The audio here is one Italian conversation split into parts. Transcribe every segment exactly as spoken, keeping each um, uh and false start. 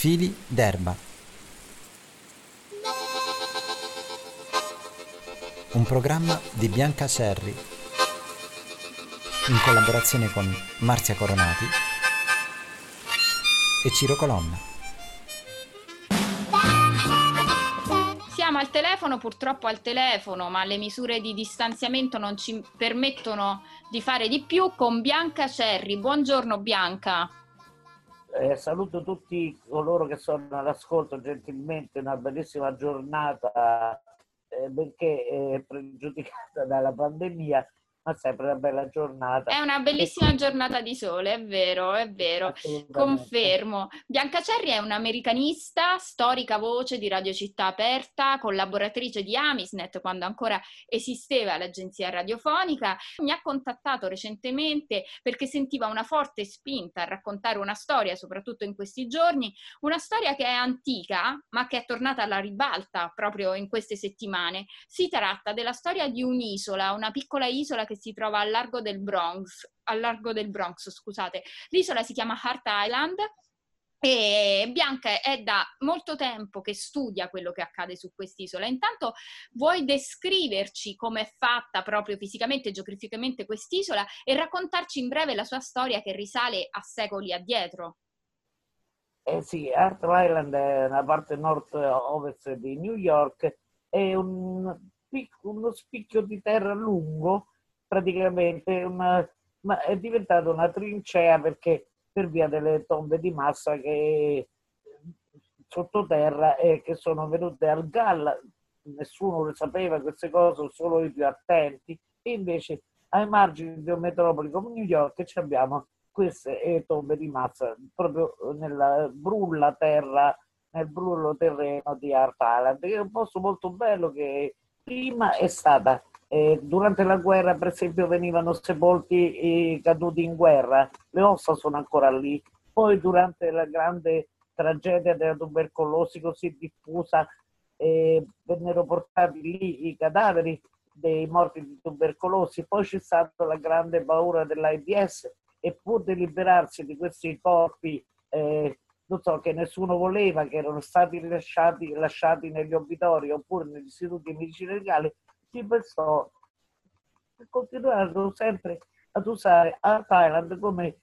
Fili d'erba. Un programma di Bianca Cerri in collaborazione con Marzia Coronati e Ciro Colonna. Siamo al telefono, purtroppo al telefono, ma le misure di distanziamento non ci permettono di fare di più, con Bianca Cerri. Buongiorno Bianca. Eh, saluto tutti coloro che sono all'ascolto, gentilmente, una bellissima giornata, eh, benché eh, pregiudicata dalla pandemia, ma sempre una bella giornata. È una bellissima giornata di sole, è vero, è vero, confermo. Bianca Cerri è un'americanista, storica voce di Radio Città Aperta, collaboratrice di Amisnet quando ancora esisteva l'agenzia radiofonica. Mi ha contattato recentemente perché sentiva una forte spinta a raccontare una storia, soprattutto in questi giorni, una storia che è antica, ma che è tornata alla ribalta proprio in queste settimane. Si tratta della storia di un'isola, una piccola isola che si trova al largo del Bronx, al largo del Bronx, scusate. L'isola si chiama Hart Island e Bianca è da molto tempo che studia quello che accade su quest'isola. Intanto vuoi descriverci come è fatta proprio fisicamente e geograficamente quest'isola e raccontarci in breve la sua storia che risale a secoli addietro? Eh sì, Hart Island è una parte nord-ovest di New York, è un, uno spicchio di terra lungo, praticamente una, ma è diventata una trincea perché per via delle tombe di massa che sottoterra e che sono venute al galla. Nessuno le sapeva queste cose, solo i più attenti, e invece ai margini di una metropoli come New York ci abbiamo queste tombe di massa proprio nella brulla terra, nel brullo terreno di Hart Island, che è un posto molto bello che prima è stata Eh, durante la guerra, per esempio, venivano sepolti i caduti in guerra, le ossa sono ancora lì. Poi durante la grande tragedia della tubercolosi così diffusa eh, vennero portati lì i cadaveri dei morti di tubercolosi. Poi c'è stata la grande paura dell'AIDS e pur di liberarsi di questi corpi eh, non so, che nessuno voleva, che erano stati lasciati, lasciati negli obitori oppure negli istituti di medicina legale, si pensò che continuarono sempre ad usare Hart Island come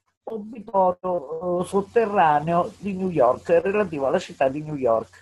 obitorio sotterraneo di New York, relativo alla città di New York.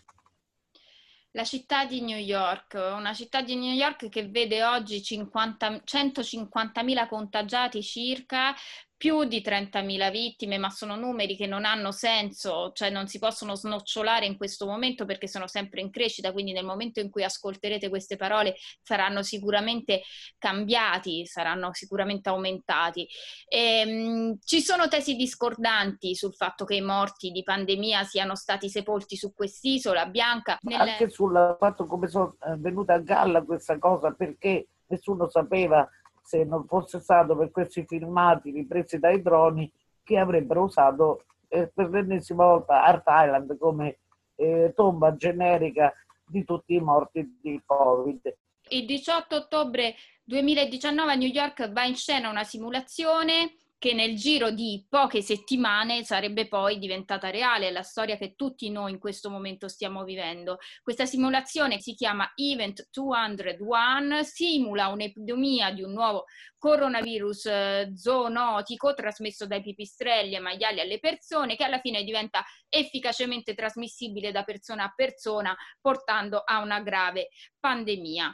La città di New York, una città di New York che vede oggi cinquanta, centocinquantamila contagiati circa, più di trentamila vittime, ma sono numeri che non hanno senso, cioè non si possono snocciolare in questo momento perché sono sempre in crescita, quindi nel momento in cui ascolterete queste parole saranno sicuramente cambiati, saranno sicuramente aumentati. E, mh, ci sono tesi discordanti sul fatto che i morti di pandemia siano stati sepolti su quest'isola. Bianca, nel... anche sul fatto come sono venuta a galla questa cosa, perché nessuno sapeva, se non fosse stato per questi filmati ripresi dai droni, che avrebbero usato eh, per l'ennesima volta Hart Island come eh, tomba generica di tutti i morti di Covid. Il diciotto ottobre duemiladiciannove a New York va in scena una simulazione che nel giro di poche settimane sarebbe poi diventata reale, la storia che tutti noi in questo momento stiamo vivendo. Questa simulazione si chiama Event duecentouno, simula un'epidemia di un nuovo coronavirus eh, zoonotico trasmesso dai pipistrelli e maiali alle persone, che alla fine diventa efficacemente trasmissibile da persona a persona, portando a una grave pandemia.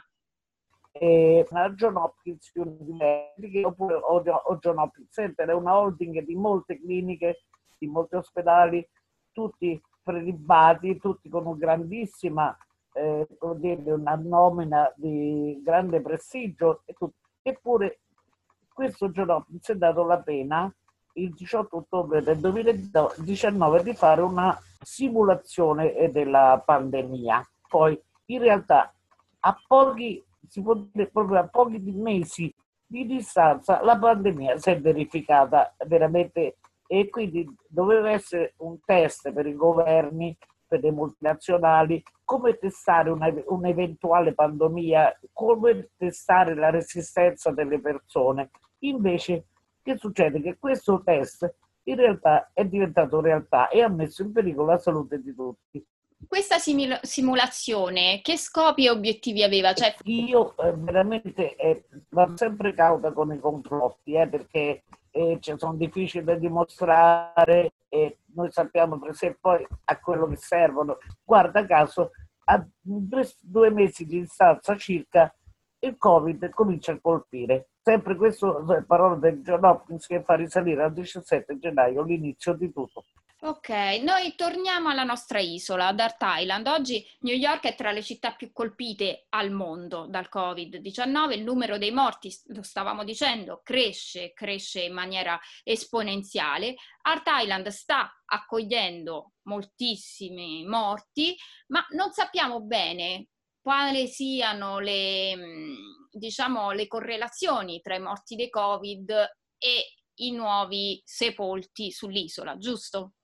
E la John Hopkins University, oppure o John Hopkins Center, è una holding di molte cliniche, di molti ospedali, tutti prelibati, tutti con una grandissima eh, una nomina di grande prestigio, e tutto. Eppure questo John Hopkins è dato la pena il diciotto ottobre del duemiladiciannove di fare una simulazione della pandemia. Poi in realtà a pochi si può dire proprio a pochi mesi di distanza la pandemia si è verificata veramente, e quindi doveva essere un test per i governi, per le multinazionali, come testare una, un'eventuale pandemia, come testare la resistenza delle persone. Invece che succede? Che questo test in realtà è diventato realtà e ha messo in pericolo la salute di tutti. Questa simil- simulazione, che scopi e obiettivi aveva? Cioè... Io eh, veramente eh, vado sempre cauta con i complotti, eh, perché eh, cioè, sono difficili da dimostrare e noi sappiamo per sé poi a quello che servono. Guarda caso, a due, due mesi di distanza circa, il Covid comincia a colpire. Sempre questo è parola del John Hopkins che fa risalire al diciassette gennaio l'inizio di tutto. Ok, noi torniamo alla nostra isola, ad Earth Island. Oggi New York è tra le città più colpite al mondo dal covid diciannove, il numero dei morti, lo stavamo dicendo, cresce, cresce in maniera esponenziale. Earth Island sta accogliendo moltissimi morti, ma non sappiamo bene quali siano le, diciamo, le correlazioni tra i morti dei Covid e i nuovi sepolti sull'isola, giusto?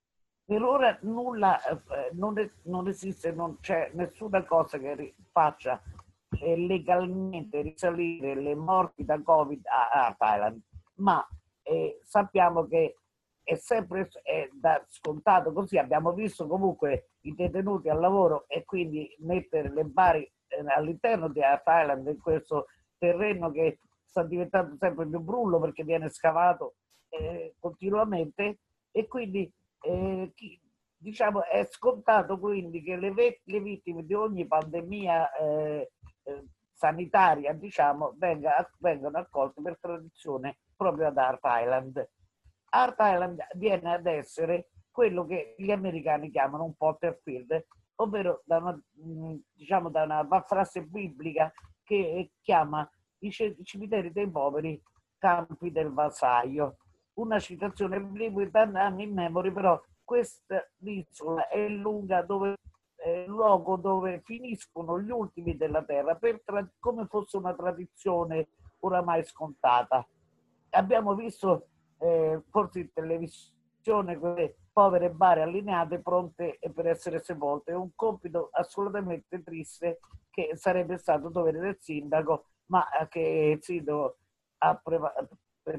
Per ora nulla, eh, non, è, non esiste, non c'è nessuna cosa che ri, faccia eh, legalmente risalire le morti da Covid a, a Thailand, ma eh, sappiamo che è sempre è da scontato così. Abbiamo visto comunque i detenuti al lavoro e quindi mettere le bari eh, all'interno di Thailand, in questo terreno che sta diventando sempre più brullo perché viene scavato eh, continuamente, e quindi Eh, chi, diciamo è scontato quindi che le, le vittime di ogni pandemia eh, eh, sanitaria, diciamo, venga, vengano accolte per tradizione proprio ad Earth Island. Earth Island viene ad essere quello che gli americani chiamano un Potterfield, ovvero da una, diciamo, da una frase biblica che chiama i cimiteri dei poveri campi del vassaio. Una citazione biblica da anni in memoria, però questa isola è lunga, dove è il luogo dove finiscono gli ultimi della terra, per tra- come fosse una tradizione oramai scontata. Abbiamo visto eh, forse in televisione quelle povere bare allineate pronte per essere sepolte, è un compito assolutamente triste che sarebbe stato dovere del sindaco, ma che il sindaco ha preparato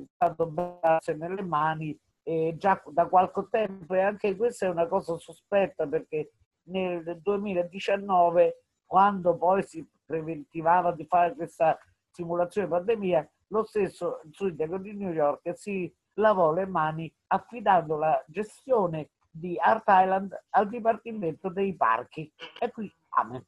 brasse nelle mani eh, già da qualche tempo, e anche questa è una cosa sospetta perché nel duemiladiciannove, quando poi si preventivava di fare questa simulazione pandemia, lo stesso sindaco di New York si lavò le mani affidando la gestione di Earth Island al Dipartimento dei Parchi. E qui amen.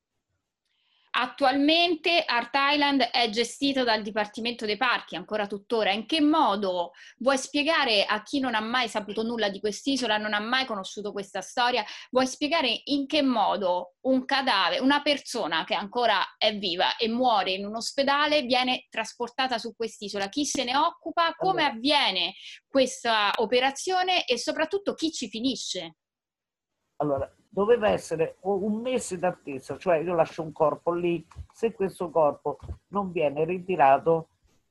Attualmente Earth Island è gestito dal Dipartimento dei Parchi, ancora tuttora. In che modo vuoi spiegare a chi non ha mai saputo nulla di quest'isola, non ha mai conosciuto questa storia, vuoi spiegare in che modo un cadavere, una persona che ancora è viva e muore in un ospedale viene trasportata su quest'isola? Chi se ne occupa? Come Allora, avviene questa operazione e soprattutto chi ci finisce? Allora, doveva essere un mese d'attesa, cioè io lascio un corpo lì, se questo corpo non viene ritirato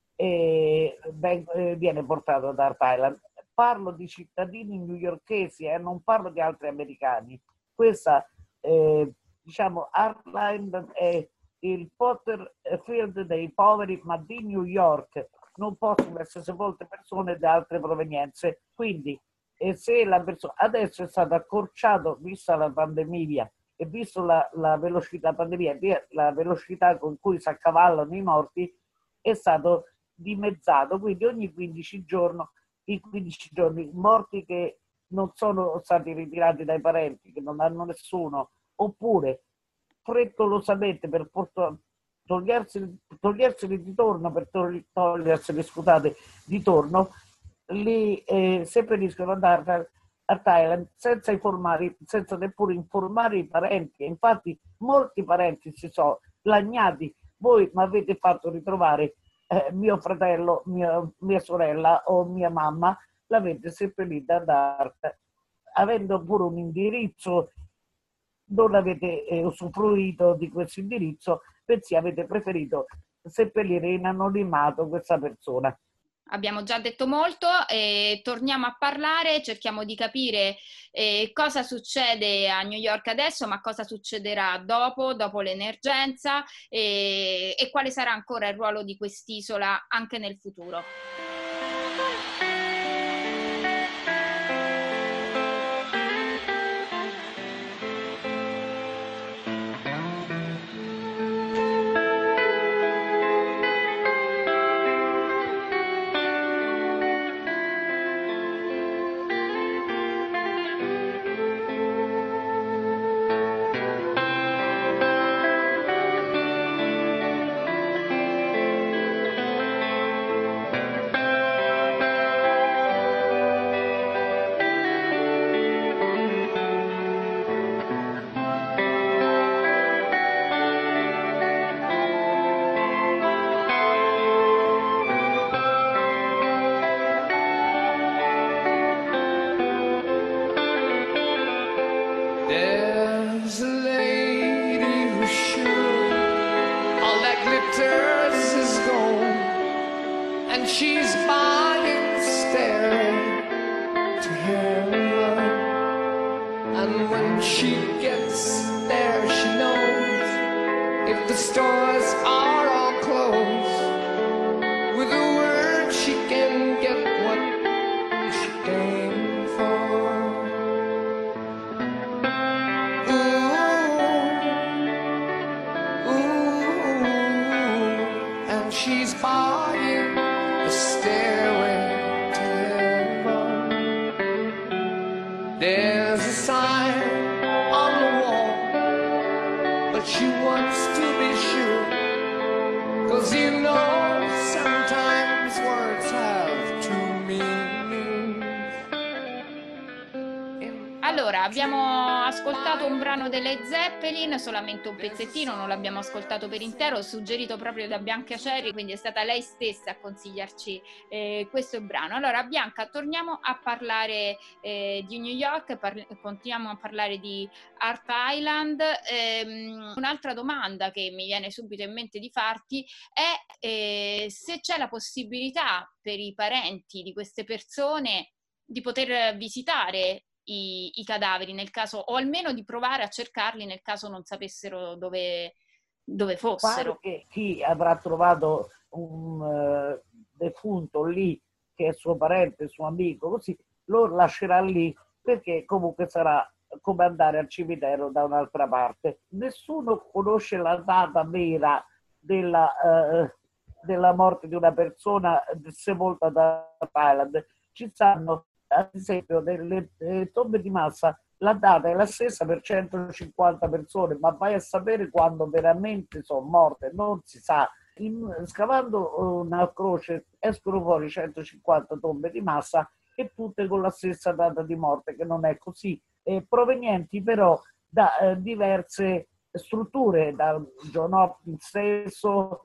eh, viene portato ad Earth Island. Parlo di cittadini newyorkesi e eh, non parlo di altri americani. Questa, eh, diciamo, Earth Island è il Potterfield dei poveri, ma di New York. Non possono essere sepolte persone di altre provenienze. Quindi, e se la persona adesso è stato accorciato, vista la pandemia e visto la, la velocità pandemia, la velocità con cui si accavallano i morti, è stato dimezzato, quindi ogni quindici giorni, i quindici giorni morti che non sono stati ritirati dai parenti, che non hanno nessuno, oppure frettolosamente per toglierseli, toglierseli di torno, per toglierseli, scusate, di torno, li eh, seppelliscono ad Earth, Earth Island senza informare, senza neppure informare i parenti. E infatti molti parenti si sono lagnati: voi mi avete fatto ritrovare eh, mio fratello, mia, mia sorella o mia mamma, l'avete seppellita ad Earth, avendo pure un indirizzo, non avete eh, usufruito di questo indirizzo, bensì avete preferito seppellire in anonimato questa persona. Abbiamo già detto molto, eh, torniamo a parlare, cerchiamo di capire eh, cosa succede a New York adesso, ma cosa succederà dopo, dopo l'emergenza, eh, e quale sarà ancora il ruolo di quest'isola anche nel futuro. and she's buying staring to heaven. And when she gets there, she knows if the stores are all closed, with a word she can get what she came for. Ooh, ooh, and she's buying the stairway to heaven. There's a sign on the wall, but she wants to be sure, 'cause you know sometimes words have two meanings. Allora, abbiamo ascoltato un brano dei Led Zeppelin, solamente un pezzettino, non l'abbiamo ascoltato per intero, suggerito proprio da Bianca Cerri, quindi è stata lei stessa a consigliarci eh, questo brano. Allora, Bianca, torniamo a parlare eh, di New York, parli- continuiamo a parlare di Art Island. Ehm, un'altra domanda che mi viene subito in mente di farti è eh, se c'è la possibilità per i parenti di queste persone di poter visitare I, i cadaveri nel caso, o almeno di provare a cercarli nel caso non sapessero dove, dove fossero. Pare che chi avrà trovato un uh, defunto lì, che è suo parente, suo amico, così lo lascerà lì, perché comunque sarà come andare al cimitero da un'altra parte. Nessuno conosce la data vera della, uh, della morte di una persona sepolta da Thailand. Ci stanno, ad esempio, delle eh, tombe di massa, la data è la stessa per centocinquanta persone, ma vai a sapere quando veramente sono morte, non si sa. In, scavando una croce escono fuori centocinquanta tombe di massa e tutte con la stessa data di morte, che non è così, eh, provenienti però da eh, diverse strutture, da John Hopkins stesso,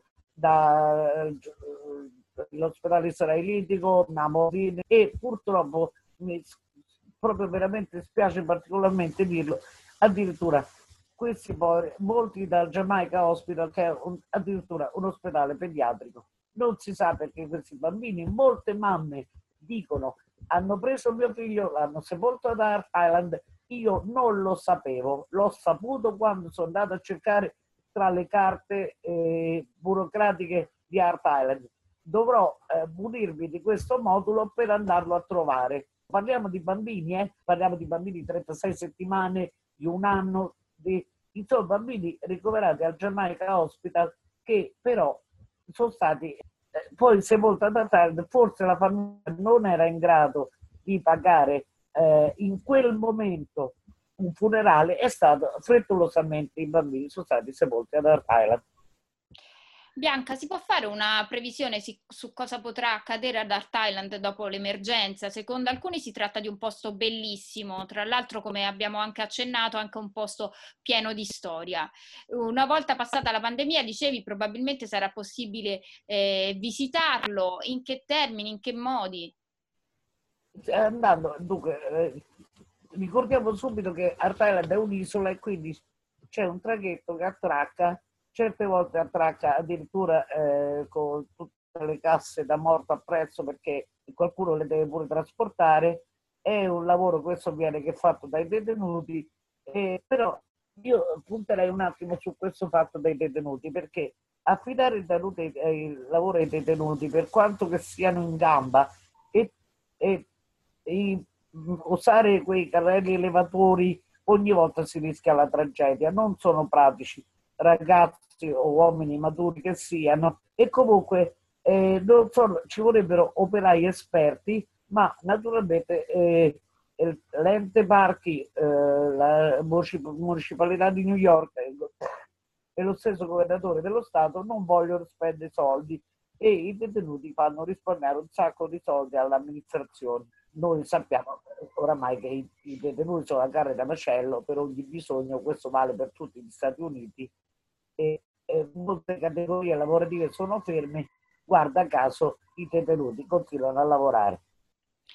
dall'ospedale israelitico, Namorin, e purtroppo mi proprio veramente spiace particolarmente dirlo, addirittura questi poi, molti dal Jamaica Hospital, che è un, addirittura un ospedale pediatrico. Non si sa perché questi bambini, molte mamme dicono, hanno preso mio figlio, l'hanno sepolto ad Art Island, io non lo sapevo, l'ho saputo quando sono andato a cercare tra le carte eh, burocratiche di Art Island. Dovrò eh, munirmi di questo modulo per andarlo a trovare. Parliamo di bambini, eh? Parliamo di bambini di trentasei settimane, di un anno, di insomma bambini ricoverati al Jamaica Hospital, che però sono stati eh, poi sepolti da tardi. Forse la famiglia non era in grado di pagare eh, in quel momento un funerale, è stato frettolosamente, i bambini sono stati sepolti ad Art Island. Bianca, si può fare una previsione su cosa potrà accadere ad Art Island dopo l'emergenza? Secondo alcuni si tratta di un posto bellissimo, tra l'altro, come abbiamo anche accennato, anche un posto pieno di storia. Una volta passata la pandemia, dicevi, probabilmente sarà possibile eh, visitarlo. In che termini, in che modi? Andando, dunque, eh, ricordiamo subito che Art Island è un'isola e quindi c'è un traghetto che attracca, certe volte attracca addirittura eh, con tutte le casse da morto a prezzo, perché qualcuno le deve pure trasportare. È un lavoro, questo viene, che è fatto dai detenuti, eh, però io punterei un attimo su questo fatto dei detenuti, perché affidare il, detenuti, eh, il lavoro ai detenuti, per quanto che siano in gamba, e, e, e usare quei carrelli elevatori, ogni volta si rischia la tragedia, non sono pratici, ragazzi o uomini maturi che siano, e comunque eh, non sono, ci vorrebbero operai esperti, ma naturalmente eh, l'ente parchi, eh, la municipalità di New York e lo stesso governatore dello Stato non vogliono spendere soldi, e i detenuti fanno risparmiare un sacco di soldi all'amministrazione. Noi sappiamo oramai che i, i detenuti sono la carne da macello per ogni bisogno, questo vale per tutti gli Stati Uniti, e, e molte categorie lavorative sono ferme, guarda caso i detenuti continuano a lavorare.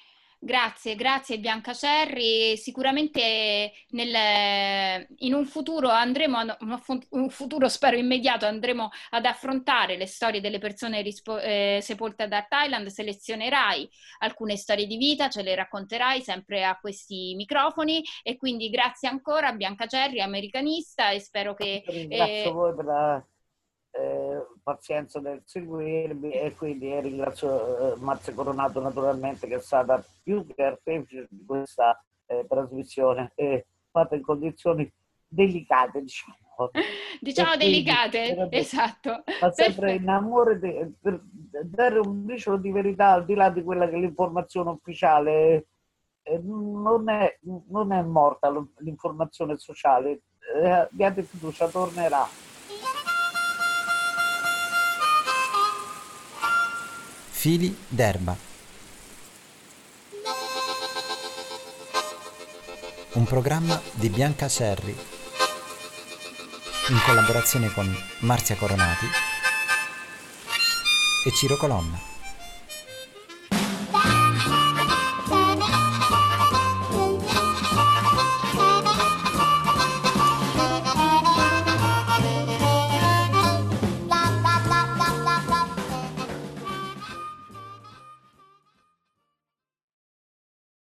Grazie, grazie Bianca Cerri. Sicuramente nel, in un futuro andremo, a, un futuro spero immediato, andremo ad affrontare le storie delle persone rispo, eh, sepolte da Thailand, selezionerai alcune storie di vita, ce le racconterai sempre a questi microfoni e quindi grazie ancora Bianca Cerri, americanista, e spero che... Ringrazio eh, voi per la eh, pazienza del seguirmi e quindi ringrazio eh, Marzia Coronato naturalmente, che è stata più che artefice di questa eh, trasmissione e fatta in condizioni delicate, diciamo. Diciamo quindi, delicate, esatto. Ma sempre Perfetto. in amore de, per dare un briciolo di verità al di là di quella che è l'informazione ufficiale. Eh, non, è, non è morta l'informazione sociale, eh, abbiate fiducia, tornerà. Fili d'erba. Un programma di Bianca Cerri in collaborazione con Marzia Coronati e Ciro Colonna.